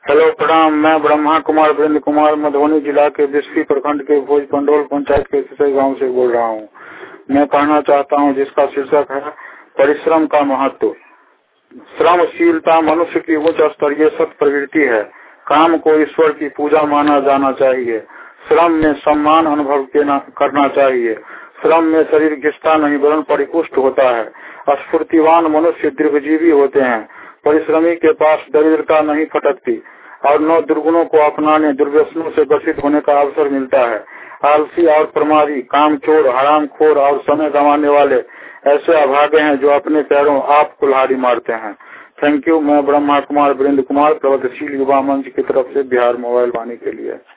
Hello प्रणाम। मैं ब्रह्मा कुमार वीरेंद्र कुमार मधुबनी जिला के बिस्फी प्रखंड के भोज पंडोल पंचायत के सिसई गांव से बोल रहा हूं। मैं कहना चाहता हूं जिसका शीर्षक है परिश्रम का महत्व। श्रमशीलता मनुष्य की उच्च स्तरीय सत प्रवृत्ति है। काम को ईश्वर की पूजा माना जाना चाहिए। श्रम में सम्मान अनुभव करना चाहिए। श्रम में शरीर घिसता नहीं वरन परिपुष्ट होता है। स्फूर्तिवान मनुष्य दीर्घजीवी होते हैं। परिश्रमी के पास दरिद्रता नहीं फटकती और न दुर्गुणों को अपनाने दुर्व्यसनों से ग्रसित होने का अवसर मिलता है। आलसी और प्रमादी, कामचोर, हरामखोर और समय गंवाने वाले ऐसे अभागे हैं जो अपने पैरों आप कुल्हाड़ी मारते हैं। Thank you. मैं ब्रह्मा कुमार वीरेंद्र कुमार प्रगतिशील युवा मंच की तरफ से बिहार मोबाइल वाणी के लिए।